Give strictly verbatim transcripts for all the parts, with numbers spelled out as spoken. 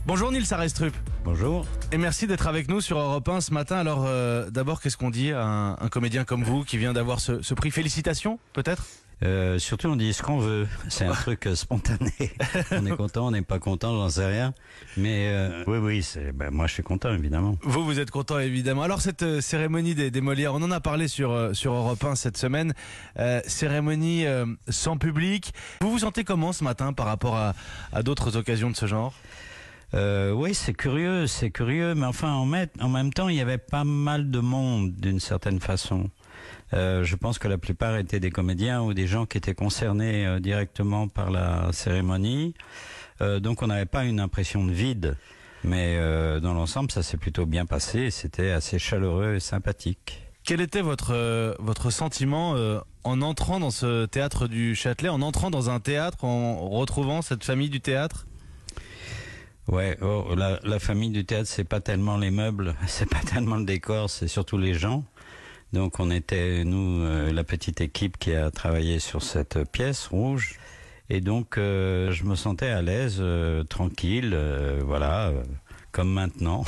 Bonjour Nils Arestrup. Bonjour. Et merci d'être avec nous sur Europe un ce matin. Alors euh, d'abord, qu'est-ce qu'on dit à un, un comédien comme vous qui vient d'avoir ce, ce prix? Félicitations, peut-être? Euh, surtout, on dit ce qu'on veut. C'est un truc euh, spontané. On est content, on n'est pas content, j'en sais rien. Mais euh, oui, oui, c'est, ben, moi je suis content, évidemment. Vous, vous êtes content, évidemment. Alors cette euh, cérémonie des, des Molières, on en a parlé sur, euh, sur Europe un cette semaine. Euh, cérémonie euh, sans public. Vous vous sentez comment ce matin par rapport à, à d'autres occasions de ce genre? Euh, oui, c'est curieux, c'est curieux. Mais enfin, en, met, en même temps, il y avait pas mal de monde, d'une certaine façon. Euh, je pense que la plupart étaient des comédiens ou des gens qui étaient concernés euh, directement par la cérémonie. Euh, donc on n'avait pas une impression de vide. Mais euh, dans l'ensemble, ça s'est plutôt bien passé. C'était assez chaleureux et sympathique. Quel était votre, euh, votre sentiment euh, en entrant dans ce théâtre du Châtelet, en entrant dans un théâtre, en retrouvant cette famille du théâtre? Ouais, oh, la, la famille du théâtre, c'est pas tellement les meubles, c'est pas tellement le décor, c'est surtout les gens. Donc on était, nous, euh, la petite équipe qui a travaillé sur cette pièce rouge. Et donc euh, je me sentais à l'aise, euh, tranquille, euh, voilà, euh, comme maintenant.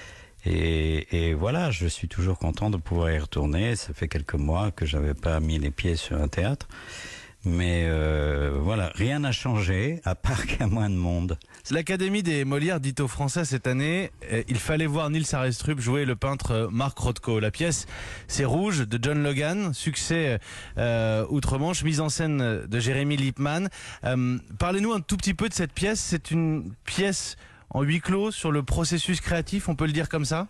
et, et voilà, je suis toujours content de pouvoir y retourner. Ça fait quelques mois que j'avais pas mis les pieds sur un théâtre. Mais euh, voilà, rien n'a changé, à part qu'il y a moins de monde. L'Académie des Molières dit aux Français cette année, euh, il fallait voir Nils Arestrup jouer le peintre Mark Rothko. La pièce, c'est Rouge de John Logan, succès euh, outre-Manche, mise en scène de Jérémy Lippmann. Euh, Parlez-nous un tout petit peu de cette pièce. C'est une pièce en huis clos sur le processus créatif, on peut le dire comme ça?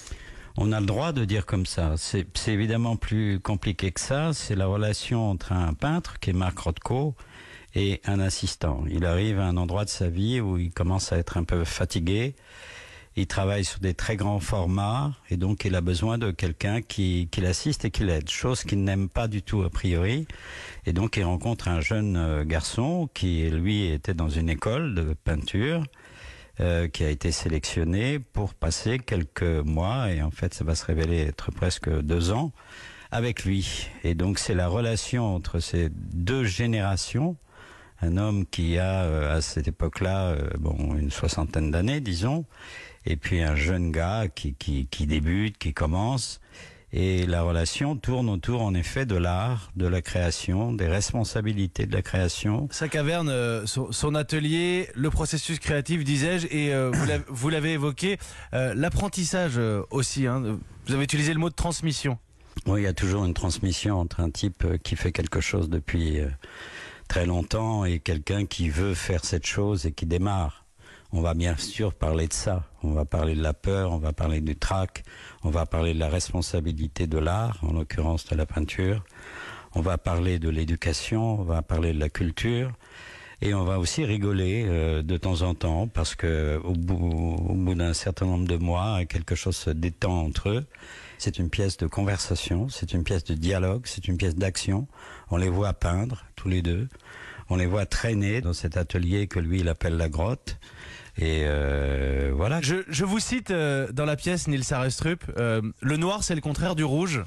On a le droit de dire comme ça. C'est, c'est évidemment plus compliqué que ça. C'est la relation entre un peintre, qui est Mark Rothko, et un assistant. Il arrive à un endroit de sa vie où il commence à être un peu fatigué. Il travaille sur des très grands formats, et donc il a besoin de quelqu'un qui, qui l'assiste et qui l'aide. Chose qu'il n'aime pas du tout a priori. Et donc il rencontre un jeune garçon qui, lui, était dans une école de peinture, Euh, qui a été sélectionné pour passer quelques mois, et en fait ça va se révéler être presque deux ans, avec lui. Et donc c'est la relation entre ces deux générations, un homme qui a euh, à cette époque-là euh, bon, une soixantaine d'années, disons, et puis un jeune gars qui, qui, qui débute, qui commence. Et la relation tourne autour, en effet, de l'art, de la création, des responsabilités de la création. Sa caverne, euh, son, son atelier, le processus créatif, disais-je, et euh, vous, l'avez, vous l'avez évoqué, euh, l'apprentissage euh, aussi. Hein, vous avez utilisé le mot de transmission. Oui, il y a toujours une transmission entre un type qui fait quelque chose depuis euh, très longtemps et quelqu'un qui veut faire cette chose et qui démarre. On va bien sûr parler de ça. On va parler de la peur, on va parler du trac, on va parler de la responsabilité de l'art, en l'occurrence de la peinture. On va parler de l'éducation, on va parler de la culture. Et on va aussi rigoler euh, de temps en temps, parce que au bout, au bout d'un certain nombre de mois, quelque chose se détend entre eux. C'est une pièce de conversation, c'est une pièce de dialogue, c'est une pièce d'action. On les voit peindre, tous les deux. On les voit traîner dans cet atelier que lui, il appelle la grotte. Et euh, voilà. Je, je vous cite euh, dans la pièce, Nils Arestrup, euh, le noir c'est le contraire du rouge.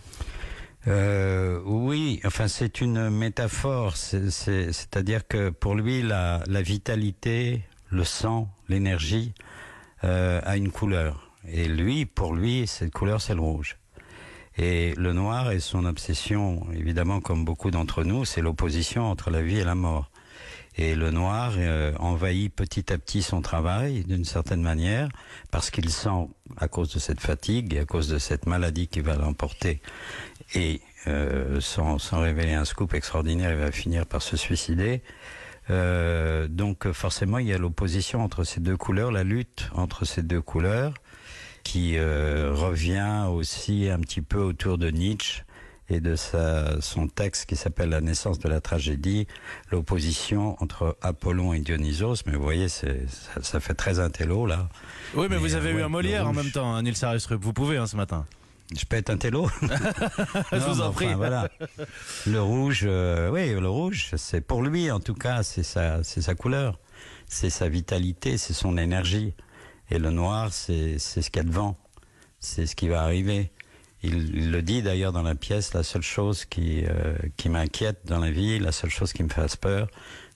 Euh, oui, enfin c'est une métaphore, c'est, c'est, c'est-à-dire que pour lui la, la vitalité, le sang, l'énergie euh, a une couleur. Et lui, pour lui, cette couleur c'est le rouge. Et le noir est son obsession, évidemment comme beaucoup d'entre nous, c'est l'opposition entre la vie et la mort. Et le noir euh, envahit petit à petit son travail, d'une certaine manière, parce qu'il sent, à cause de cette fatigue et à cause de cette maladie qui va l'emporter, et euh, sans, sans révéler un scoop extraordinaire, il va finir par se suicider. Euh, donc forcément, il y a l'opposition entre ces deux couleurs, la lutte entre ces deux couleurs, qui euh, revient aussi un petit peu autour de Nietzsche, et de sa, son texte qui s'appelle La naissance de la tragédie, l'opposition entre Apollon et Dionysos. Mais vous voyez, c'est, ça, ça fait très intello, là. Oui, mais, mais vous avez ouais, eu un Molière en même temps, hein, Nils Arestrup. Vous pouvez, hein, ce matin. Je peux être intello. Je vous en prie. Enfin, voilà. Le rouge, euh, oui, le rouge, c'est pour lui, en tout cas, c'est sa, c'est sa couleur. C'est sa vitalité, c'est son énergie. Et le noir, c'est, c'est ce qu'il y a devant. C'est ce qui va arriver. Il, il le dit d'ailleurs dans la pièce, la seule chose qui, euh, qui m'inquiète dans la vie, la seule chose qui me fasse peur,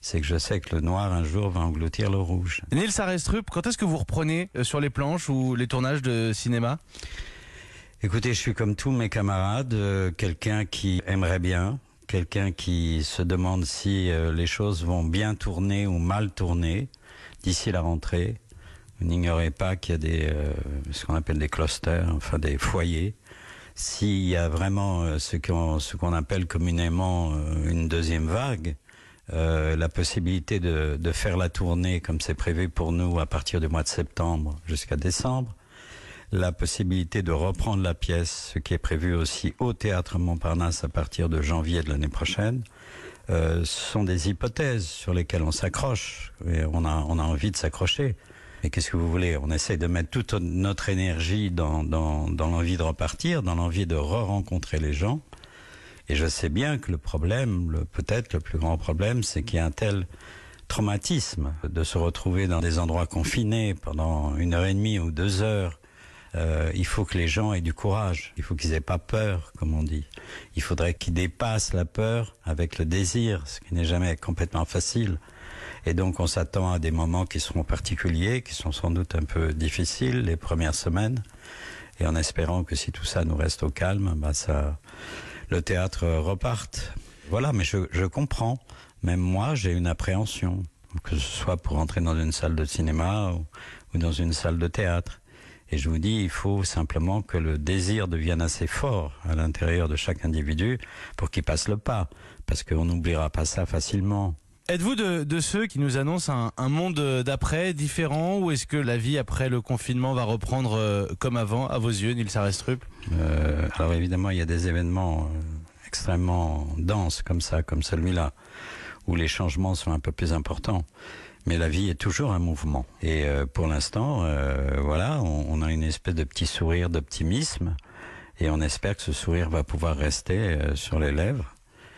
c'est que je sais que le noir un jour va engloutir le rouge. Nils Arestrup, quand est-ce que vous reprenez sur les planches ou les tournages de cinéma ? Écoutez, je suis comme tous mes camarades, euh, quelqu'un qui aimerait bien, quelqu'un qui se demande si euh, les choses vont bien tourner ou mal tourner d'ici la rentrée. Vous n'ignorez pas qu'il y a des, euh, ce qu'on appelle des clusters, enfin des foyers. S'il y a vraiment euh, ce qu'on ce qu'on appelle communément euh, une deuxième vague, euh, la possibilité de, de faire la tournée comme c'est prévu pour nous à partir du mois de septembre jusqu'à décembre, la possibilité de reprendre la pièce, ce qui est prévu aussi au Théâtre Montparnasse à partir de janvier de l'année prochaine, euh, ce sont des hypothèses sur lesquelles on s'accroche et on a, on a envie de s'accrocher. Mais qu'est-ce que vous voulez ? On essaie de mettre toute notre énergie dans, dans, dans l'envie de repartir, dans l'envie de re-rencontrer les gens. Et je sais bien que le problème, le, peut-être le plus grand problème, c'est qu'il y a un tel traumatisme de se retrouver dans des endroits confinés pendant une heure et demie ou deux heures. Euh, il faut que les gens aient du courage, il faut qu'ils aient pas peur, comme on dit. Il faudrait qu'ils dépassent la peur avec le désir, ce qui n'est jamais complètement facile. Et donc on s'attend à des moments qui seront particuliers, qui sont sans doute un peu difficiles les premières semaines. Et en espérant que si tout ça nous reste au calme, bah ça, le théâtre reparte. Voilà, mais je, je comprends. Même moi, j'ai une appréhension, que ce soit pour entrer dans une salle de cinéma ou, ou dans une salle de théâtre. Et je vous dis, il faut simplement que le désir devienne assez fort à l'intérieur de chaque individu pour qu'il passe le pas, parce qu'on n'oubliera pas ça facilement. Êtes-vous de, de ceux qui nous annoncent un, un monde d'après différent, ou est-ce que la vie après le confinement va reprendre euh, comme avant, à vos yeux, Nils Arestrup ? euh, Alors évidemment, il y a des événements euh, extrêmement denses comme ça, comme celui-là, où les changements sont un peu plus importants. Mais la vie est toujours un mouvement. Et euh, pour l'instant, euh, voilà, on, on a une espèce de petit sourire d'optimisme. Et on espère que ce sourire va pouvoir rester euh, sur les lèvres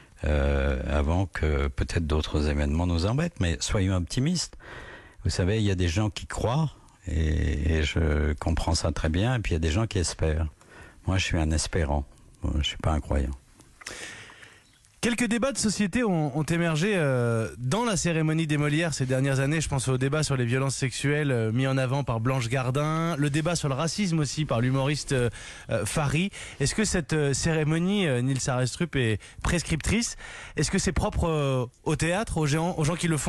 euh, avant que peut-être d'autres événements nous embêtent. Mais soyons optimistes. Vous savez, il y a des gens qui croient, et, et je comprends ça très bien. Et puis il y a des gens qui espèrent. Moi, je suis un espérant. Je suis pas un croyant. Quelques débats de société ont, ont émergé euh, dans la cérémonie des Molières ces dernières années. Je pense au débat sur les violences sexuelles euh, mis en avant par Blanche Gardin, le débat sur le racisme aussi par l'humoriste euh, euh, Fary. Est-ce que cette euh, cérémonie, euh, Nils Arestrup, est prescriptrice ? Est-ce que c'est propre euh, au théâtre, aux gens, aux gens qui le font ?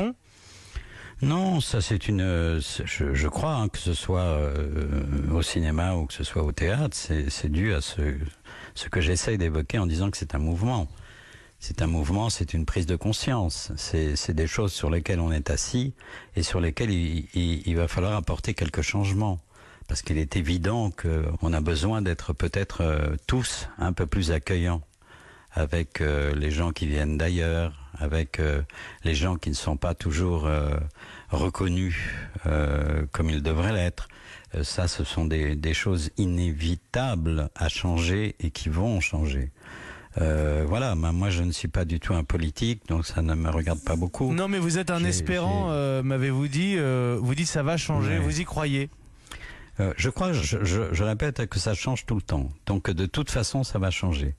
Non, ça c'est une. Je, je crois hein, que ce soit euh, au cinéma ou que ce soit au théâtre, c'est, c'est dû à ce, ce que j'essaye d'évoquer en disant que c'est un mouvement. C'est un mouvement, c'est une prise de conscience. C'est, c'est des choses sur lesquelles on est assis et sur lesquelles il, il, il va falloir apporter quelques changements. Parce qu'il est évident qu'on a besoin d'être peut-être euh, tous un peu plus accueillants avec euh, les gens qui viennent d'ailleurs, avec euh, les gens qui ne sont pas toujours euh, reconnus euh, comme ils devraient l'être. Euh, ça, ce sont des, des choses inévitables à changer et qui vont changer. Euh, voilà, moi je ne suis pas du tout un politique, donc ça ne me regarde pas beaucoup. Non, mais vous êtes un j'ai, espérant, j'ai... Euh, m'avez-vous dit, euh, vous dites ça va changer, ouais. Vous y croyez ? euh, Je crois, je, je, je répète que ça change tout le temps, donc de toute façon ça va changer.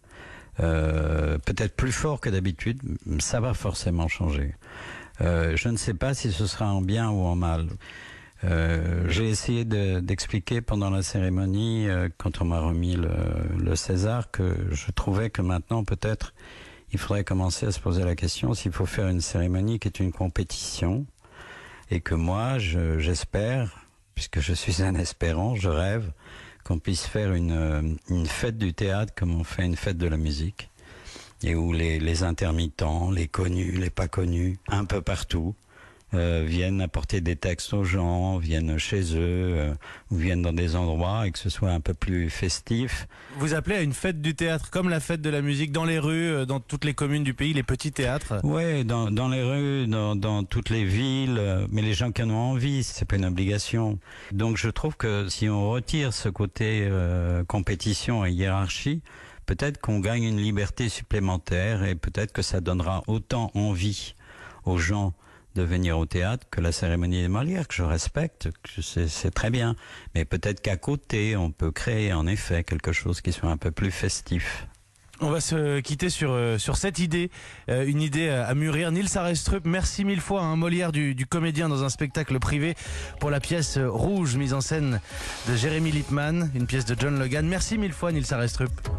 Euh, peut-être plus fort que d'habitude, ça va forcément changer. Euh, je ne sais pas si ce sera en bien ou en mal. Euh, j'ai essayé de, d'expliquer pendant la cérémonie, euh, quand on m'a remis le, le César, que je trouvais que maintenant peut-être il faudrait commencer à se poser la question s'il faut faire une cérémonie qui est une compétition, et que moi je, j'espère, puisque je suis un espérant, je rêve qu'on puisse faire une, une fête du théâtre comme on fait une fête de la musique, et où les, les intermittents, les connus, les pas connus, un peu partout, Euh, viennent apporter des textes aux gens, viennent chez eux, euh, ou viennent dans des endroits, et que ce soit un peu plus festif. Vous appelez à une fête du théâtre, comme la fête de la musique, dans les rues, euh, dans toutes les communes du pays, les petits théâtres ? Oui, dans, dans les rues, dans, dans toutes les villes, euh, mais les gens qui en ont envie, c'est pas une obligation. Donc je trouve que si on retire ce côté euh, compétition et hiérarchie, peut-être qu'on gagne une liberté supplémentaire, et peut-être que ça donnera autant envie aux gens de venir au théâtre que la cérémonie des Molières, que je respecte, que c'est, c'est très bien. Mais peut-être qu'à côté, on peut créer en effet quelque chose qui soit un peu plus festif. On va se quitter sur, euh, sur cette idée, euh, une idée à, à mûrir. Nils Arestrup, merci mille fois, un hein, Molière du, du comédien dans un spectacle privé pour la pièce Rouge, mise en scène de Jérémy Lippmann, une pièce de John Logan. Merci mille fois Nils Arestrup.